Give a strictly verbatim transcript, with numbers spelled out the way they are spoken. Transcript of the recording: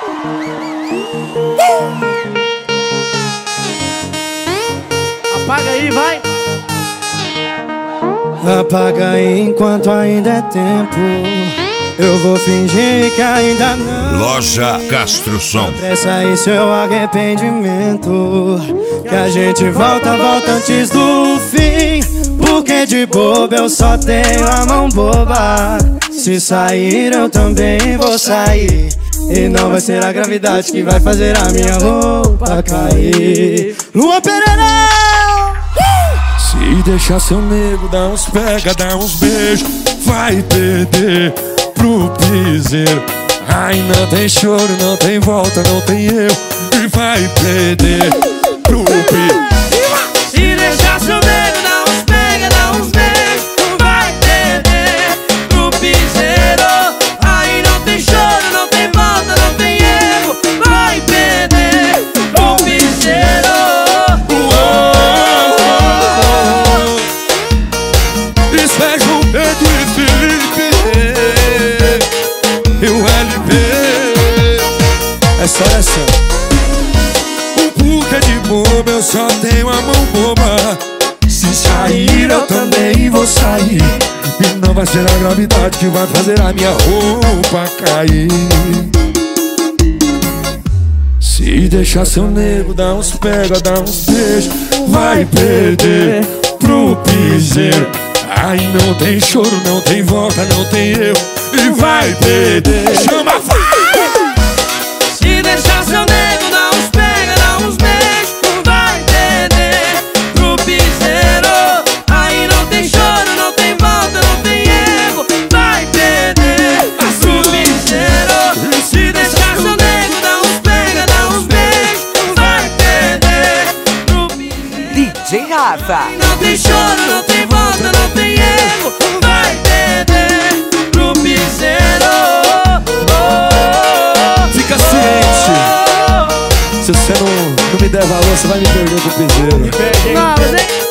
Apaga aí, vai. Apaga aí enquanto ainda é tempo. Eu vou fingir que ainda não. Loja Castro Som. Pressa aí seu arrependimento, que a gente volta, volta antes do fim. Porque de boba eu só tenho a mão boba. Se sair eu também vou sair. E não vai ser a gravidade que vai fazer a minha roupa cair. Lua Pereira! Se deixar seu nego, dá uns pega, dá uns beijos, vai perder pro piseiro. Ai, não tem choro, não tem volta, não tem erro, e vai perder pro piseiro. Se deixar seu nego, dá uns pega, dá uns beijos, vai perder pro piseiro. Aí não tem choro, não tem volta, não tem erro, vai perder pro piseiro. Isso é João Pedro e Felipe, e o L P. É só essa. O porque de boba eu só tenho a mão boba. Se sair eu também vou sair. E não vai ser a gravidade que vai fazer a minha roupa cair. Se deixar seu nego, dá uns pega, dá uns beijos, vai perder pro piseiro. Ai, não tem choro, não tem volta, não tem erro, e vai perder. Chama, vai! Se deixar seu nego, dá uns pega, dá uns beijos, vai perder pro piseiro. Aí não tem choro, não tem volta, não tem erro, vai perder pro piseiro. Se deixar seu nego, dá uns pega, dá uns beijos, vai perder pro piseiro. D J Rafa. Não tem choro, não tem volta, não tem erro, vai perder pro piseiro. Fica ciente. Se você não, não me der valor, você vai me perder pro piseiro. Não, mas é...